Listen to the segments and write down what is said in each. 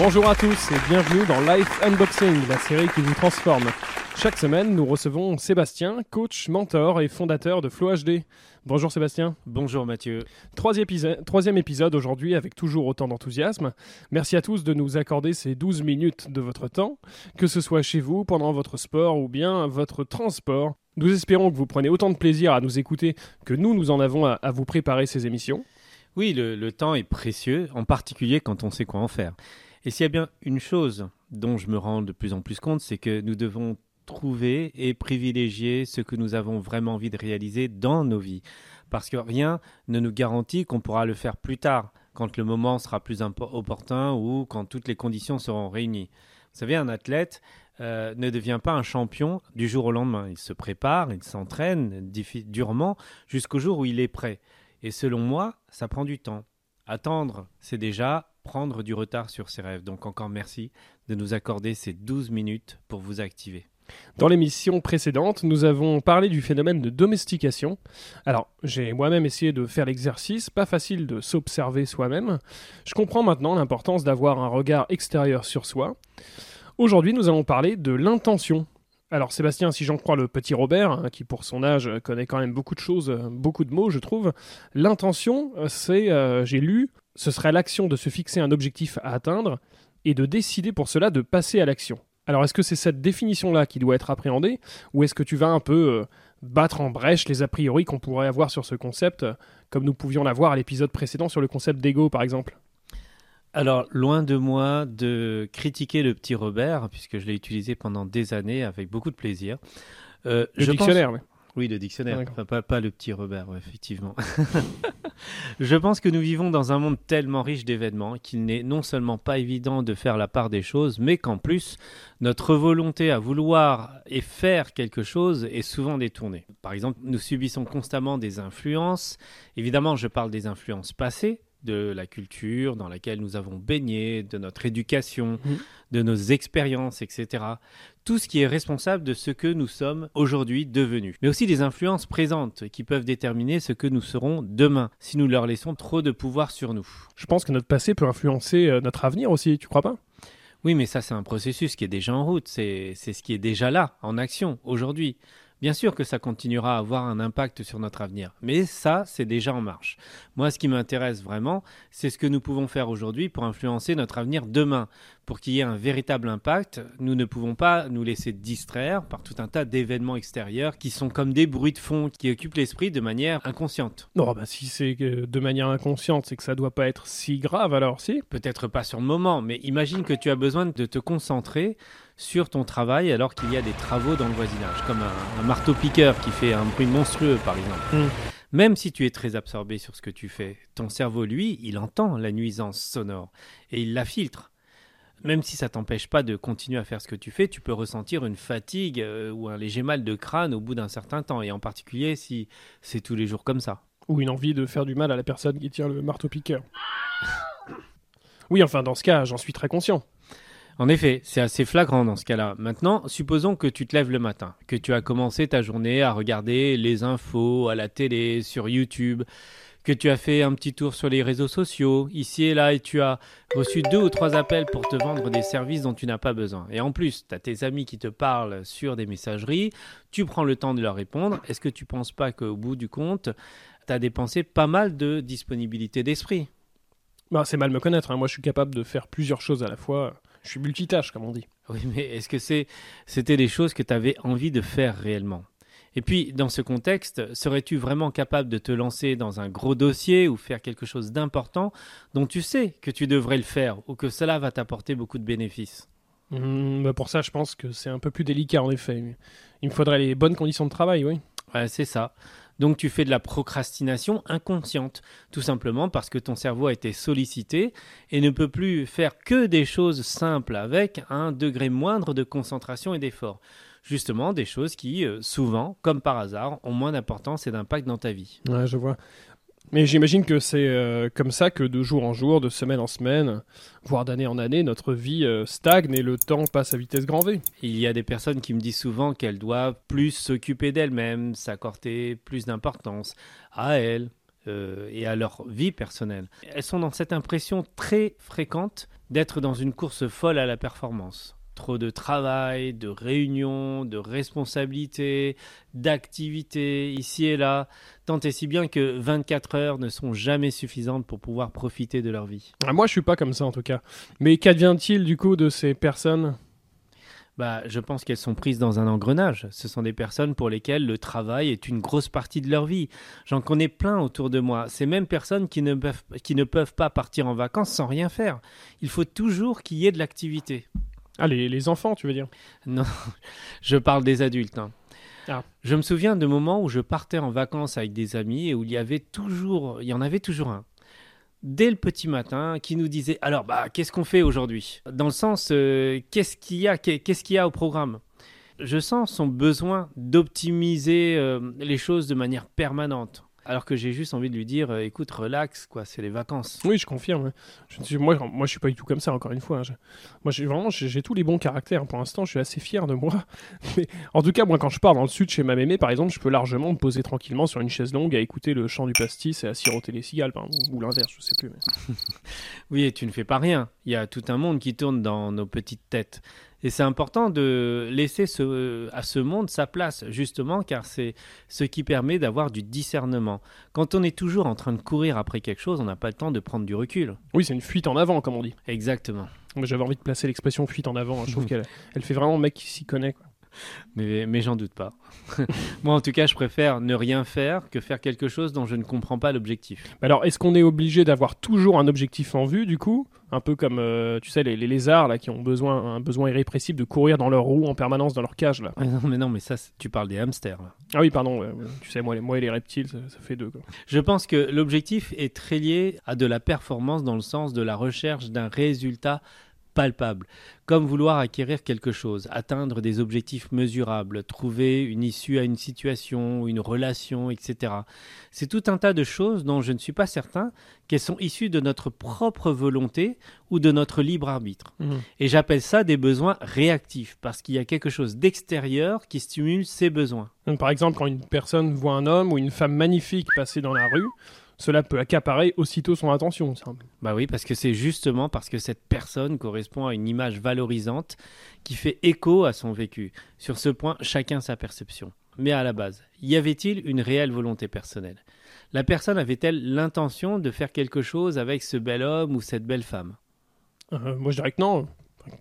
Bonjour à tous et bienvenue dans Life Unboxing, la série qui vous transforme. Chaque semaine, nous recevons Sébastien, coach, mentor et fondateur de Flow HD. Bonjour Sébastien. Bonjour Mathieu. Troisième épisode aujourd'hui avec toujours autant d'enthousiasme. Merci à tous de nous accorder ces 12 minutes de votre temps, que ce soit chez vous, pendant votre sport ou bien votre transport. Nous espérons que vous prenez autant de plaisir à nous écouter que nous en avons à vous préparer ces émissions. Oui, le temps est précieux, en particulier quand on sait quoi en faire. Et s'il y a bien une chose dont je me rends de plus en plus compte, c'est que nous devons trouver et privilégier ce que nous avons vraiment envie de réaliser dans nos vies. Parce que rien ne nous garantit qu'on pourra le faire plus tard, quand le moment sera plus opportun ou quand toutes les conditions seront réunies. Vous savez, un athlète ne devient pas un champion du jour au lendemain. Il se prépare, il s'entraîne durement jusqu'au jour où il est prêt. Et selon moi, ça prend du temps. Attendre, c'est déjà prendre du retard sur ses rêves. Donc encore merci de nous accorder ces 12 minutes pour vous activer. Dans l'émission précédente, nous avons parlé du phénomène de domestication. Alors, j'ai moi-même essayé de faire l'exercice, pas facile de s'observer soi-même. Je comprends maintenant l'importance d'avoir un regard extérieur sur soi. Aujourd'hui, nous allons parler de l'intention. Alors Sébastien, si j'en crois le petit Robert, qui pour son âge connaît quand même beaucoup de choses, beaucoup de mots je trouve, l'intention, j'ai lu, ce serait l'action de se fixer un objectif à atteindre et de décider pour cela de passer à l'action. Alors est-ce que c'est cette définition-là qui doit être appréhendée ou est-ce que tu vas un peu battre en brèche les a priori qu'on pourrait avoir sur ce concept, comme nous pouvions l'avoir à l'épisode précédent sur le concept d'ego par exemple ? Alors, loin de moi de critiquer le petit Robert, puisque je l'ai utilisé pendant des années avec beaucoup de plaisir. Le dictionnaire, oui. Oui, le dictionnaire, enfin, pas le petit Robert, ouais, effectivement. Je pense que nous vivons dans un monde tellement riche d'événements qu'il n'est non seulement pas évident de faire la part des choses, mais qu'en plus, notre volonté à vouloir et faire quelque chose est souvent détournée. Par exemple, nous subissons constamment des influences. Évidemment, je parle des influences passées, de la culture dans laquelle nous avons baigné, de notre éducation, de nos expériences, etc. Tout ce qui est responsable de ce que nous sommes aujourd'hui devenus. Mais aussi des influences présentes qui peuvent déterminer ce que nous serons demain, si nous leur laissons trop de pouvoir sur nous. Je pense que notre passé peut influencer notre avenir aussi, tu crois pas ? Oui, mais ça c'est un processus qui est déjà en route, c'est ce qui est déjà là, en action, aujourd'hui. Bien sûr que ça continuera à avoir un impact sur notre avenir, mais ça, c'est déjà en marche. Moi, ce qui m'intéresse vraiment, c'est ce que nous pouvons faire aujourd'hui pour influencer notre avenir demain. Pour qu'il y ait un véritable impact, nous ne pouvons pas nous laisser distraire par tout un tas d'événements extérieurs qui sont comme des bruits de fond qui occupent l'esprit de manière inconsciente. Non, bah si c'est de manière inconsciente, c'est que ça doit pas être si grave alors, si ? Peut-être pas sur le moment, mais imagine que tu as besoin de te concentrer sur ton travail alors qu'il y a des travaux dans le voisinage, comme un marteau-piqueur qui fait un bruit monstrueux par exemple. Même si tu es très absorbé sur ce que tu fais, ton cerveau, lui, il entend la nuisance sonore et il la filtre. Même si ça t'empêche pas de continuer à faire ce que tu fais, tu peux ressentir une fatigue ou un léger mal de crâne au bout d'un certain temps, et en particulier si c'est tous les jours comme ça. Ou une envie de faire du mal à la personne qui tient le marteau-piqueur. Oui, enfin, dans ce cas, j'en suis très conscient. En effet, c'est assez flagrant dans ce cas-là. Maintenant, supposons que tu te lèves le matin, que tu as commencé ta journée à regarder les infos à la télé, sur YouTube, que tu as fait un petit tour sur les réseaux sociaux, ici et là, et tu as reçu 2 ou 3 appels pour te vendre des services dont tu n'as pas besoin. Et en plus, tu as tes amis qui te parlent sur des messageries, tu prends le temps de leur répondre. Est-ce que tu ne penses pas qu'au bout du compte, tu as dépensé pas mal de disponibilité d'esprit ? Bah, c'est mal me connaître, hein. Moi je suis capable de faire plusieurs choses à la fois. Je suis multitâche, comme on dit. Oui, mais est-ce que c'était des choses que tu avais envie de faire réellement ? Et puis, dans ce contexte, serais-tu vraiment capable de te lancer dans un gros dossier ou faire quelque chose d'important dont tu sais que tu devrais le faire ou que cela va t'apporter beaucoup de bénéfices ? Bah pour ça, je pense que c'est un peu plus délicat, en effet. Il me faudrait les bonnes conditions de travail, oui. Ouais, c'est ça. Donc tu fais de la procrastination inconsciente, tout simplement parce que ton cerveau a été sollicité et ne peut plus faire que des choses simples avec un degré moindre de concentration et d'effort. Justement, des choses qui, souvent, comme par hasard, ont moins d'importance et d'impact dans ta vie. Ouais, je vois. Mais j'imagine que c'est comme ça que de jour en jour, de semaine en semaine, voire d'année en année, notre vie stagne et le temps passe à vitesse grand V. Il y a des personnes qui me disent souvent qu'elles doivent plus s'occuper d'elles-mêmes, s'accorder plus d'importance à elles et à leur vie personnelle. Elles sont dans cette impression très fréquente d'être dans une course folle à la performance. Trop de travail, de réunions, de responsabilités, d'activités ici et là, tant et si bien que 24 heures ne sont jamais suffisantes pour pouvoir profiter de leur vie. Ah, moi, je suis pas comme ça en tout cas. Mais qu'advient-il du coup de ces personnes? Je pense qu'elles sont prises dans un engrenage. Ce sont des personnes pour lesquelles le travail est une grosse partie de leur vie. J'en connais plein autour de moi. Ces mêmes personnes qui ne peuvent pas partir en vacances sans rien faire. Il faut toujours qu'il y ait de l'activité. Ah, les enfants, tu veux dire? Non, je parle des adultes, hein. Ah. Je me souviens de moments où je partais en vacances avec des amis et où il y en avait toujours un, dès le petit matin, qui nous disait alors qu'est-ce qu'on fait aujourd'hui? Dans le sens qu'est-ce qu'il y a au programme? Je sens son besoin d'optimiser les choses de manière permanente. Alors que j'ai juste envie de lui dire écoute, relax, quoi, c'est les vacances. Oui, je confirme. Ouais. Moi, je suis pas du tout comme ça, encore une fois. Moi, j'ai tous les bons caractères. Pour l'instant, je suis assez fier de moi. Mais, en tout cas, moi, quand je pars dans le sud chez ma mémé, par exemple, je peux largement me poser tranquillement sur une chaise longue à écouter le chant du pastis et à siroter les cigales, ou l'inverse, je sais plus. Mais... Oui, et tu ne fais pas rien. Il y a tout un monde qui tourne dans nos petites têtes. Et c'est important de laisser à ce monde sa place, justement, car c'est ce qui permet d'avoir du discernement. Quand on est toujours en train de courir après quelque chose, on n'a pas le temps de prendre du recul. Oui, c'est une fuite en avant, comme on dit. Exactement. Moi, j'avais envie de placer l'expression fuite en avant. Je trouve qu'elle fait vraiment mec qui s'y connaît, quoi. Mais j'en doute pas. Moi, en tout cas, je préfère ne rien faire que faire quelque chose dont je ne comprends pas l'objectif. Alors, est-ce qu'on est obligé d'avoir toujours un objectif en vue, du coup? Un peu comme, tu sais, les lézards, là, qui ont un besoin irrépressible de courir dans leur roue en permanence dans leur cage, là. Mais ça, tu parles des hamsters, là. Ah oui, pardon. Tu sais, moi et les reptiles, ça fait deux, quoi. Je pense que l'objectif est très lié à de la performance dans le sens de la recherche d'un résultat palpable, comme vouloir acquérir quelque chose, atteindre des objectifs mesurables, trouver une issue à une situation, une relation, etc. C'est tout un tas de choses dont je ne suis pas certain qu'elles sont issues de notre propre volonté ou de notre libre arbitre. Et j'appelle ça des besoins réactifs, parce qu'il y a quelque chose d'extérieur qui stimule ces besoins. Donc, par exemple, quand une personne voit un homme ou une femme magnifique passer dans la rue, cela peut accaparer aussitôt son attention. Oui, parce que c'est justement parce que cette personne correspond à une image valorisante qui fait écho à son vécu. Sur ce point, chacun sa perception. Mais à la base, y avait-il une réelle volonté personnelle? La personne avait-elle l'intention de faire quelque chose avec ce bel homme ou cette belle femme? Moi, je dirais que non.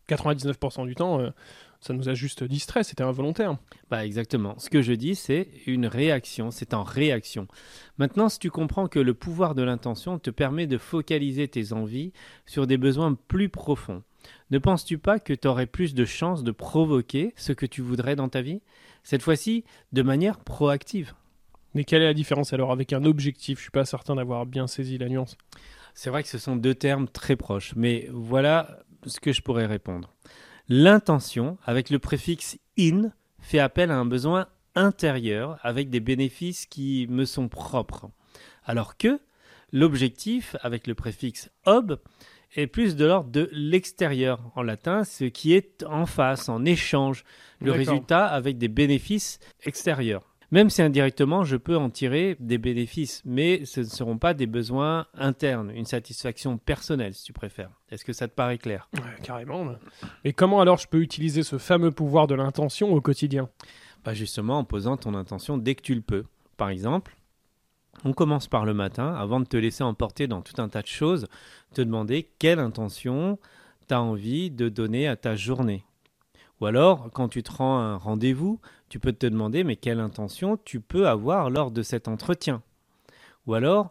99% du temps, ça nous a juste distrait, c'était involontaire. Exactement. Ce que je dis, c'est une réaction, c'est en réaction. Maintenant, si tu comprends que le pouvoir de l'intention te permet de focaliser tes envies sur des besoins plus profonds, ne penses-tu pas que tu aurais plus de chances de provoquer ce que tu voudrais dans ta vie? Cette fois-ci, de manière proactive. Mais quelle est la différence alors avec un objectif? Je suis pas certain d'avoir bien saisi la nuance. C'est vrai que ce sont deux termes très proches, mais voilà ce que je pourrais répondre. L'intention, avec le préfixe in, fait appel à un besoin intérieur avec des bénéfices qui me sont propres. Alors que l'objectif, avec le préfixe ob, est plus de l'ordre de l'extérieur, en latin, ce qui est en face, en échange, le résultat avec des bénéfices extérieurs. Même si indirectement, je peux en tirer des bénéfices, mais ce ne seront pas des besoins internes, une satisfaction personnelle, si tu préfères. Est-ce que ça te paraît clair? Ouais, carrément. Et comment alors je peux utiliser ce fameux pouvoir de l'intention au quotidien? Justement, en posant ton intention dès que tu le peux. Par exemple, on commence par le matin, avant de te laisser emporter dans tout un tas de choses, te demander quelle intention tu as envie de donner à ta journée. Ou alors, quand tu te rends à un rendez-vous, tu peux te demander mais quelle intention tu peux avoir lors de cet entretien. Ou alors,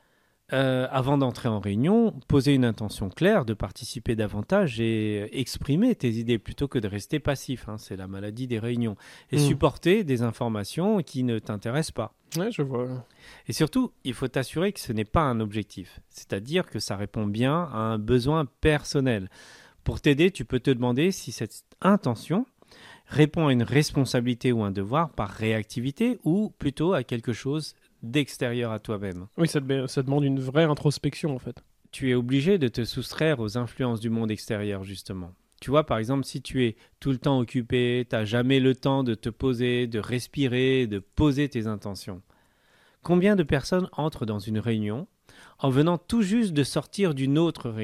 avant d'entrer en réunion, poser une intention claire de participer davantage et exprimer tes idées plutôt que de rester passif. C'est la maladie des réunions. Et supporter des informations qui ne t'intéressent pas. Ouais, je vois. Et surtout, il faut t'assurer que ce n'est pas un objectif. C'est-à-dire que ça répond bien à un besoin personnel. Pour t'aider, tu peux te demander si cette intention répond à une responsabilité ou un devoir par réactivité ou plutôt à quelque chose d'extérieur à toi-même. Oui, ça demande une vraie introspection en fait. Tu es obligé de te soustraire aux influences du monde extérieur justement. Tu vois, par exemple, si tu es tout le temps occupé, tu n'as jamais le temps de te poser, de respirer, de poser tes intentions. Combien de personnes entrent dans une réunion en venant tout juste de sortir d'une autre réunion?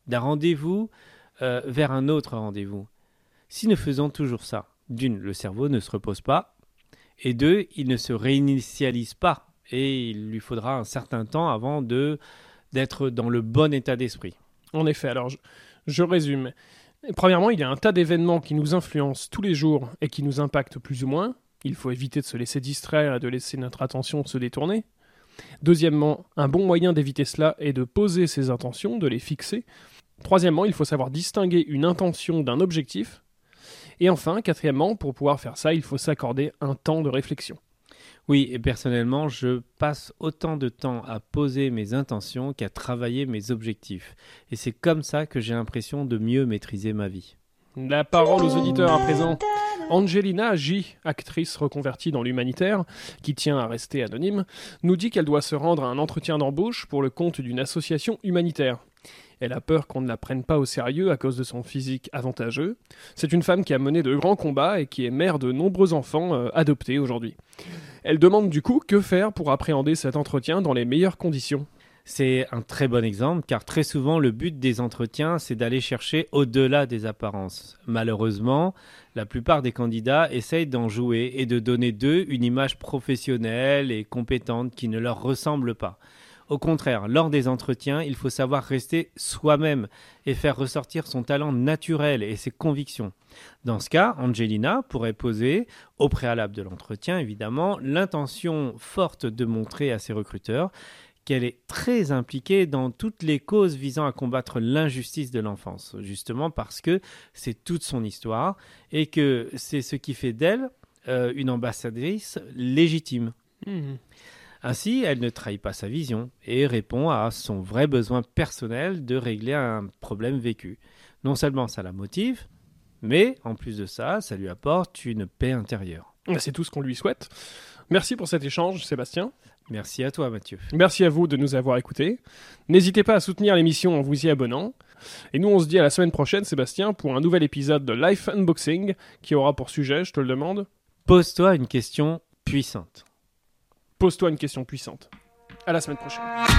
d'un rendez-vous vers un autre rendez-vous. Si nous faisons toujours ça, d'une, le cerveau ne se repose pas, et deux, il ne se réinitialise pas, et il lui faudra un certain temps avant d'être dans le bon état d'esprit. En effet, alors je résume. Premièrement, il y a un tas d'événements qui nous influencent tous les jours et qui nous impactent plus ou moins. Il faut éviter de se laisser distraire et de laisser notre attention se détourner. Deuxièmement, un bon moyen d'éviter cela est de poser ses intentions, de les fixer. Troisièmement, il faut savoir distinguer une intention d'un objectif. Et enfin, quatrièmement, pour pouvoir faire ça, il faut s'accorder un temps de réflexion. Oui, et personnellement, je passe autant de temps à poser mes intentions qu'à travailler mes objectifs. Et c'est comme ça que j'ai l'impression de mieux maîtriser ma vie. La parole aux auditeurs à présent. Angelina J, actrice reconvertie dans l'humanitaire, qui tient à rester anonyme, nous dit qu'elle doit se rendre à un entretien d'embauche pour le compte d'une association humanitaire. Elle a peur qu'on ne la prenne pas au sérieux à cause de son physique avantageux. C'est une femme qui a mené de grands combats et qui est mère de nombreux enfants adoptés aujourd'hui. Elle demande du coup que faire pour appréhender cet entretien dans les meilleures conditions. C'est un très bon exemple car très souvent le but des entretiens c'est d'aller chercher au-delà des apparences. Malheureusement, la plupart des candidats essayent d'en jouer et de donner d'eux une image professionnelle et compétente qui ne leur ressemble pas. Au contraire, lors des entretiens, il faut savoir rester soi-même et faire ressortir son talent naturel et ses convictions. Dans ce cas, Angelina pourrait poser, au préalable de l'entretien évidemment, l'intention forte de montrer à ses recruteurs qu'elle est très impliquée dans toutes les causes visant à combattre l'injustice de l'enfance, justement parce que c'est toute son histoire et que c'est ce qui fait d'elle une ambassadrice légitime. Ainsi, elle ne trahit pas sa vision et répond à son vrai besoin personnel de régler un problème vécu. Non seulement ça la motive, mais en plus de ça, ça lui apporte une paix intérieure. C'est tout ce qu'on lui souhaite. Merci pour cet échange, Sébastien. Merci à toi, Mathieu. Merci à vous de nous avoir écoutés. N'hésitez pas à soutenir l'émission en vous y abonnant. Et nous, on se dit à la semaine prochaine, Sébastien, pour un nouvel épisode de Life Unboxing qui aura pour sujet, je te le demande, pose-toi une question puissante. Pose-toi une question puissante. À la semaine prochaine.